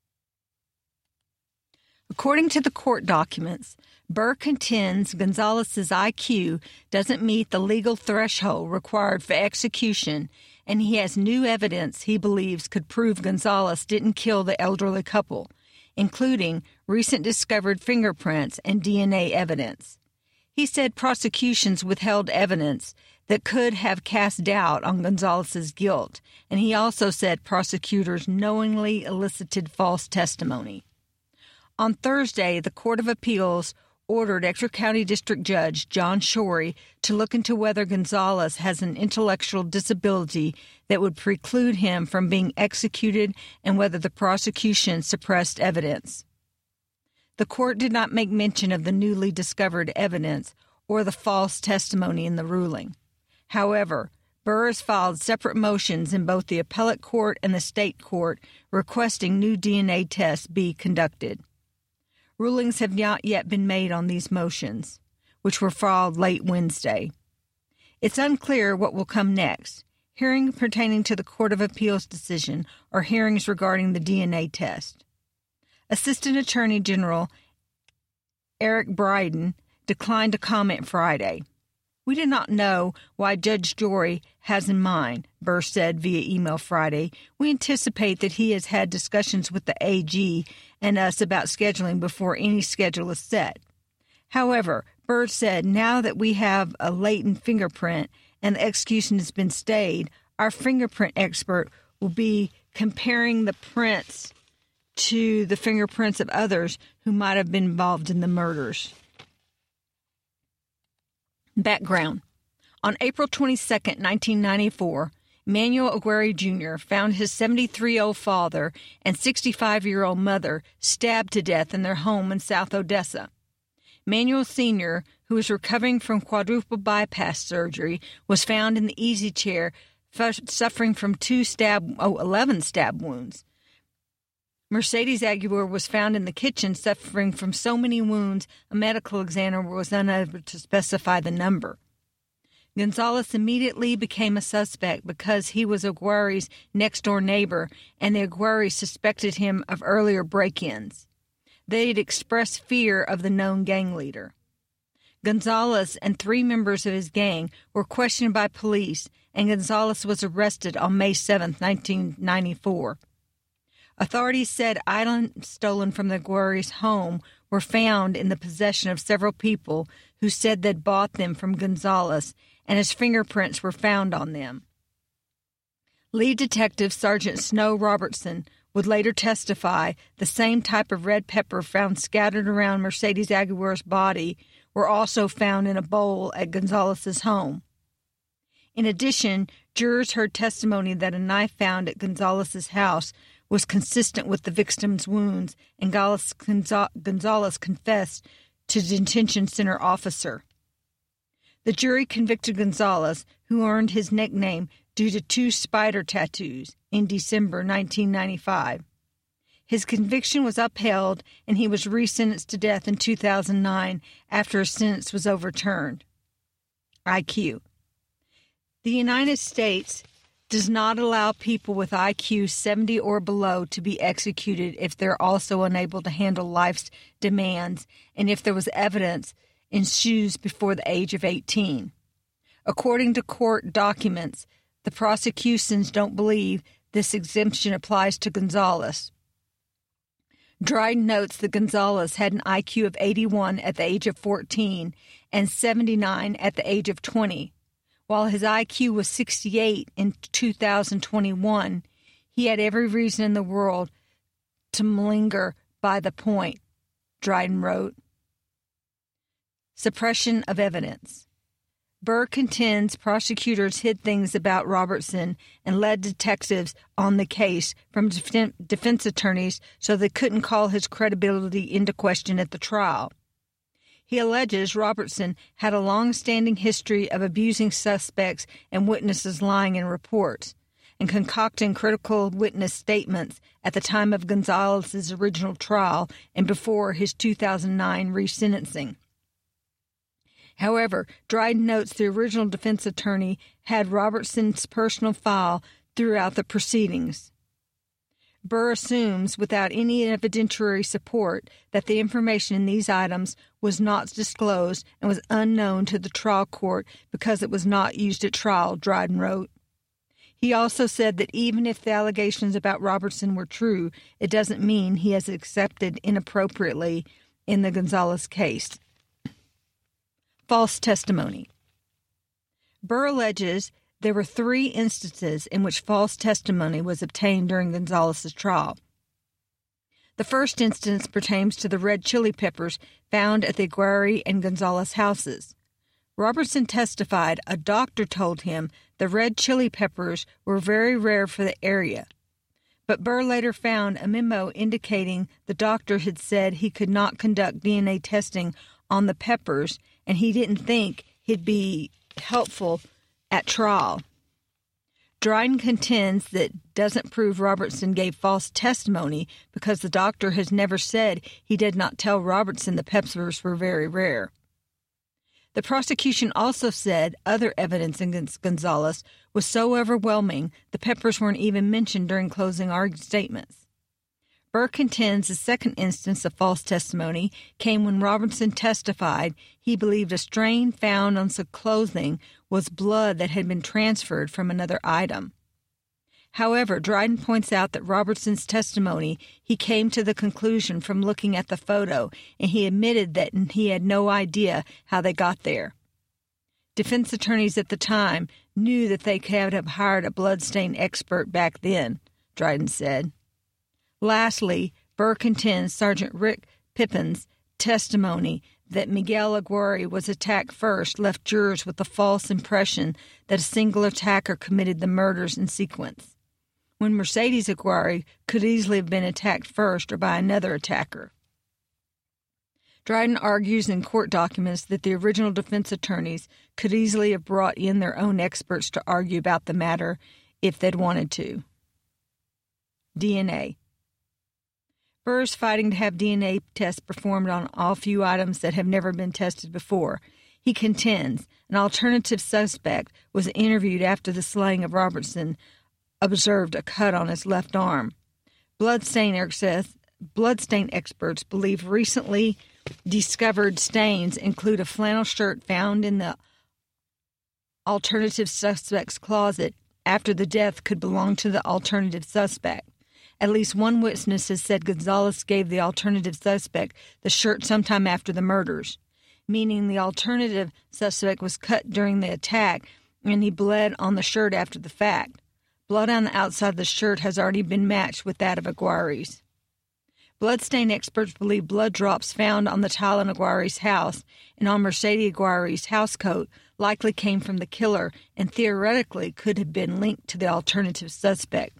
According to the court documents, Burr contends Gonzalez's I Q doesn't meet the legal threshold required for execution, and he has new evidence he believes could prove Gonzalez didn't kill the elderly couple, including recent discovered fingerprints and D N A evidence. He said prosecutions withheld evidence that could have cast doubt on Gonzalez's guilt, and he also said prosecutors knowingly elicited false testimony. On Thursday, the Court of Appeals ordered Ector County District Judge John Shorey to look into whether Gonzalez has an intellectual disability that would preclude him from being executed and whether the prosecution suppressed evidence. The court did not make mention of the newly discovered evidence or the false testimony in the ruling. However, Burr has filed separate motions in both the appellate court and the state court requesting new D N A tests be conducted. Rulings have not yet been made on these motions, which were filed late Wednesday. It's unclear what will come next, hearings pertaining to the Court of Appeals decision or hearings regarding the D N A test. Assistant Attorney General Eric Bryden declined to comment Friday. We do not know why Judge Jory has in mind, Burr said via email Friday. We anticipate that he has had discussions with the A G and us about scheduling before any schedule is set. However, Burr said now that we have a latent fingerprint and the execution has been stayed, our fingerprint expert will be comparing the prints to the fingerprints of others who might have been involved in the murders. Background. On April twenty-second, nineteen ninety-four, Manuel Aguirre Junior found his seventy-three-year-old father and sixty-five-year-old mother stabbed to death in their home in South Odessa. Manuel Senior, who was recovering from quadruple bypass surgery, was found in the easy chair suffering from two stab, oh, eleven stab wounds. Mercedes Aguirre was found in the kitchen suffering from so many wounds a medical examiner was unable to specify the number. Gonzalez immediately became a suspect because he was Aguirre's next-door neighbor, and the Aguirres suspected him of earlier break-ins. They had expressed fear of the known gang leader. Gonzalez and three members of his gang were questioned by police, and Gonzalez was arrested on May seventh, nineteen ninety-four. Authorities said items stolen from the Aguirre's home were found in the possession of several people who said they'd bought them from Gonzalez, and his fingerprints were found on them. Lead Detective Sergeant Snow Robertson would later testify the same type of red pepper found scattered around Mercedes Aguirre's body were also found in a bowl at Gonzalez's home. In addition, jurors heard testimony that a knife found at Gonzalez's house was consistent with the victim's wounds, and Gonzalez confessed to the detention center officer. The jury convicted Gonzalez, who earned his nickname due to two spider tattoos, in December nineteen ninety-five. His conviction was upheld, and he was resentenced to death in two thousand nine after his sentence was overturned. I Q. The United States does not allow people with I Q seventy or below to be executed if they're also unable to handle life's demands and if there was evidence ensues before the age of eighteen. According to court documents, the prosecutions don't believe this exemption applies to Gonzalez. Dryden notes that Gonzalez had an I Q of eighty-one at the age of fourteen and seventy-nine at the age of twenty. While his I Q was sixty-eight in two thousand twenty-one, he had every reason in the world to linger by the point, Dryden wrote. Suppression of evidence. Burr contends prosecutors hid things about Robertson and led detectives on the case from def- defense attorneys so they couldn't call his credibility into question at the trial. He alleges Robertson had a long-standing history of abusing suspects and witnesses lying in reports and concocting critical witness statements at the time of Gonzalez's original trial and before his two thousand nine resentencing. However, Dryden notes the original defense attorney had Robertson's personal file throughout the proceedings. Burr assumes, without any evidentiary support, that the information in these items was not disclosed and was unknown to the trial court because it was not used at trial, Dryden wrote. He also said that even if the allegations about Robertson were true, it doesn't mean he has accepted inappropriately in the Gonzalez case. False testimony. Burr alleges there were three instances in which false testimony was obtained during Gonzalez's trial. The first instance pertains to the red chili peppers found at the Aguirre and Gonzalez houses. Robertson testified a doctor told him the red chili peppers were very rare for the area. But Burr later found a memo indicating the doctor had said he could not conduct D N A testing on the peppers, and he didn't think he'd be helpful at trial. Dryden contends that doesn't prove Robertson gave false testimony because the doctor has never said he did not tell Robertson the peppers were very rare. The prosecution also said other evidence against Gonzalez was so overwhelming the peppers weren't even mentioned during closing argument statements. Burr contends the second instance of false testimony came when Robertson testified he believed a stain found on some clothing was blood that had been transferred from another item. However, Dryden points out that Robertson's testimony he came to the conclusion from looking at the photo, and he admitted that he had no idea how they got there. Defense attorneys at the time knew that they could have hired a bloodstain expert back then, Dryden said. Lastly, Burr contends Sergeant Rick Pippin's testimony that Miguel Aguirre was attacked first left jurors with the false impression that a single attacker committed the murders in sequence, when Mercedes Aguirre could easily have been attacked first or by another attacker. Dryden argues in court documents that the original defense attorneys could easily have brought in their own experts to argue about the matter if they'd wanted to. D N A. Burr is fighting to have D N A tests performed on all few items that have never been tested before. He contends an alternative suspect was interviewed after the slaying of Robertson observed a cut on his left arm. Bloodstain, bloodstain experts believe recently discovered stains include a flannel shirt found in the alternative suspect's closet after the death could belong to the alternative suspect. At least one witness has said Gonzalez gave the alternative suspect the shirt sometime after the murders, meaning the alternative suspect was cut during the attack and he bled on the shirt after the fact. Blood on the outside of the shirt has already been matched with that of Aguirre's. Bloodstain experts believe blood drops found on the tile in Aguirre's house and on Mercedes Aguirre's housecoat likely came from the killer and theoretically could have been linked to the alternative suspect.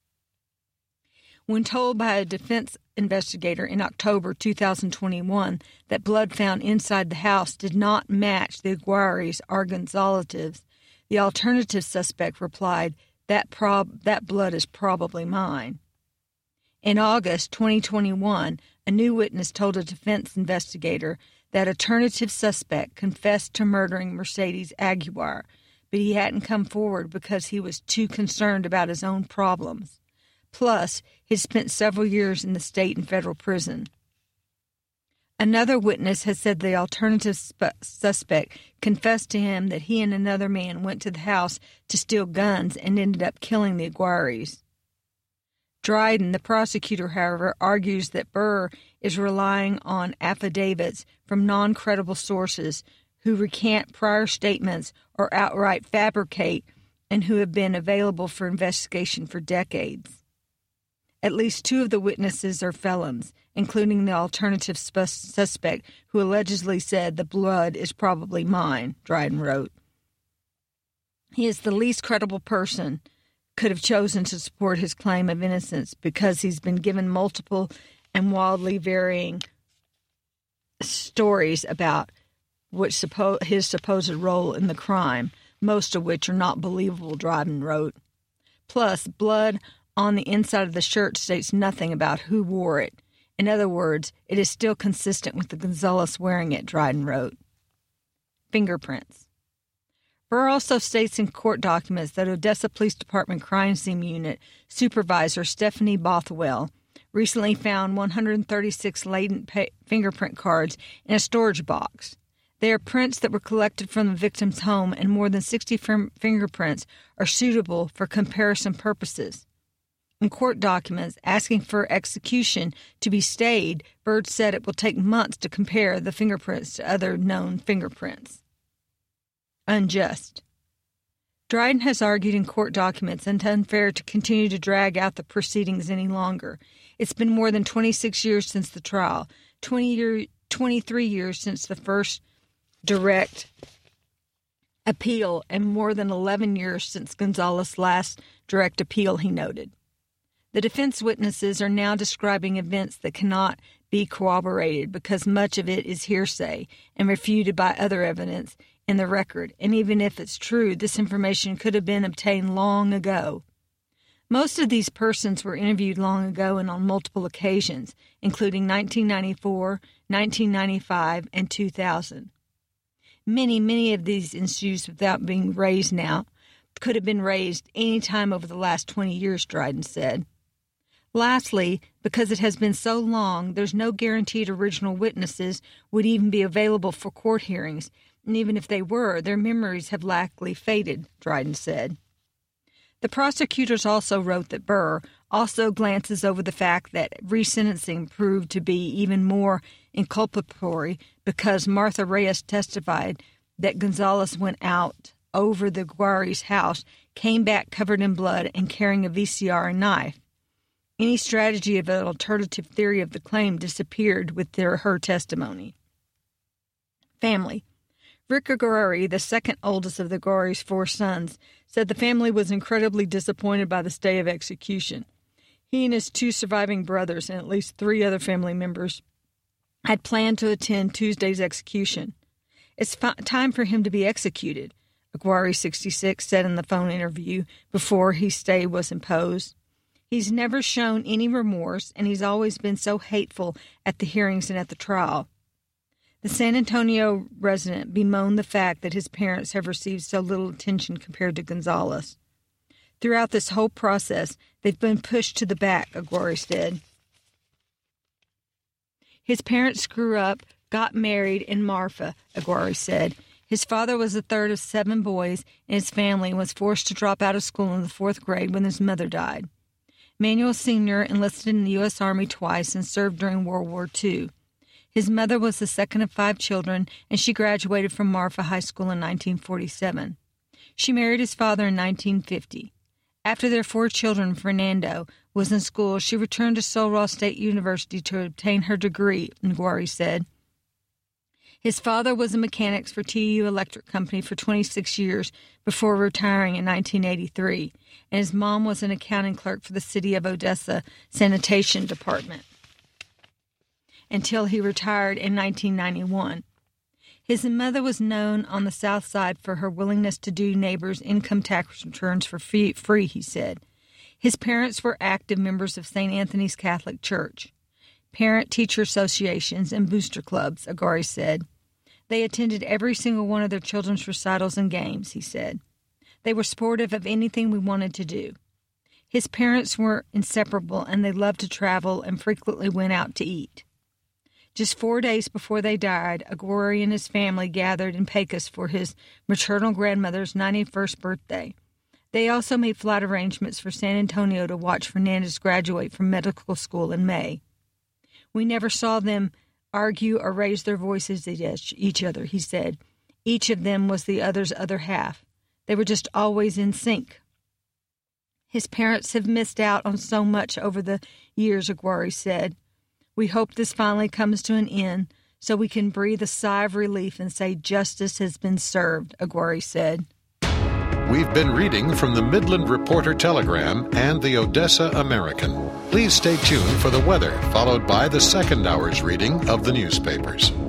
When told by a defense investigator in October two thousand twenty-one that blood found inside the house did not match the Aguirre's or Gonzalez's, the alternative suspect replied, that, prob- that blood is probably mine. In August twenty twenty-one, a new witness told a defense investigator that alternative suspect confessed to murdering Mercedes Aguirre, but he hadn't come forward because he was too concerned about his own problems. Plus, he spent several years in the state and federal prison. Another witness has said the alternative sp- suspect confessed to him that he and another man went to the house to steal guns and ended up killing the Aguirre's. Dryden, the prosecutor, however, argues that Burr is relying on affidavits from non-credible sources who recant prior statements or outright fabricate and who have been available for investigation for decades. At least two of the witnesses are felons, including the alternative sp- suspect who allegedly said the blood is probably mine, Dryden wrote. He is the least credible person could have chosen to support his claim of innocence because he's been given multiple and wildly varying stories about which suppo- his supposed role in the crime, most of which are not believable, Dryden wrote. Plus, blood on the inside of the shirt states nothing about who wore it. In other words, it is still consistent with the Gonzalez wearing it, Dryden wrote. Fingerprints. Burr also states in court documents that Odessa Police Department Crime Scene Unit Supervisor Stephanie Bothwell recently found one hundred thirty-six latent pa- fingerprint cards in a storage box. They are prints that were collected from the victim's home, and more than sixty fir- fingerprints are suitable for comparison purposes. In court documents asking for execution to be stayed, Burr said it will take months to compare the fingerprints to other known fingerprints. Unjust. Dryden has argued in court documents it's unfair to continue to drag out the proceedings any longer. It's been more than twenty-six years since the trial, twenty year, twenty-three years since the first direct appeal, and more than eleven years since Gonzalez's last direct appeal, he noted. The defense witnesses are now describing events that cannot be corroborated because much of it is hearsay and refuted by other evidence in the record, and even if it's true, this information could have been obtained long ago. Most of these persons were interviewed long ago and on multiple occasions, including nineteen ninety-four, nineteen ninety-five, and two thousand. Many, many of these issues without being raised now could have been raised any time over the last twenty years, Dryden said. Lastly, because it has been so long, there's no guaranteed original witnesses would even be available for court hearings, and even if they were, their memories have likely faded, Dryden said. The prosecutors also wrote that Burr also glances over the fact that resentencing proved to be even more inculpatory because Martha Reyes testified that Gonzalez went out over the Aguirre's house, came back covered in blood, and carrying a V C R and knife. Any strategy of an alternative theory of the claim disappeared with their, her testimony. Family. Rick Aguirre, the second oldest of the Aguirre's four sons, said the family was incredibly disappointed by the stay of execution. He and his two surviving brothers and at least three other family members had planned to attend Tuesday's execution. It's fi- time for him to be executed, Aguirre, sixty-six, said in the phone interview before his stay was imposed. He's never shown any remorse, and he's always been so hateful at the hearings and at the trial. The San Antonio resident bemoaned the fact that his parents have received so little attention compared to Gonzalez. Throughout this whole process, they've been pushed to the back, Aguirre said. His parents grew up got married in Marfa, Aguirre said. His father was the third of seven boys in his family and was forced to drop out of school in the fourth grade when his mother died. Manuel Senior enlisted in the U S Army twice and served during World War Two. His mother was the second of five children, and she graduated from Marfa High School in nineteen forty-seven. She married his father in nineteen fifty. After their four children, Fernando, was in school, she returned to Sul Ross State University to obtain her degree, Aguirre said. His father was a mechanic for T U Electric Company for twenty-six years before retiring in nineteen eighty-three, and his mom was an accounting clerk for the City of Odessa Sanitation Department until he retired in nineteen ninety-one. His mother was known on the South Side for her willingness to do neighbors' income tax returns for free, he said. His parents were active members of Saint Anthony's Catholic Church, parent-teacher associations, and booster clubs, Aguirre said. They attended every single one of their children's recitals and games, he said. They were supportive of anything we wanted to do. His parents were inseparable, and they loved to travel and frequently went out to eat. Just four days before they died, Aguirre and his family gathered in Pecos for his maternal grandmother's ninety-first birthday. They also made flight arrangements for San Antonio to watch Fernandez graduate from medical school in May. We never saw them argue or raise their voices at each other, he said. Each of them was the other's other half. They were just always in sync. His parents have missed out on so much over the years, Aguirre said. We hope this finally comes to an end so we can breathe a sigh of relief and say justice has been served, Aguirre said. We've been reading from the Midland Reporter Telegram and the Odessa American. Please stay tuned for the weather, followed by the second hour's reading of the newspapers.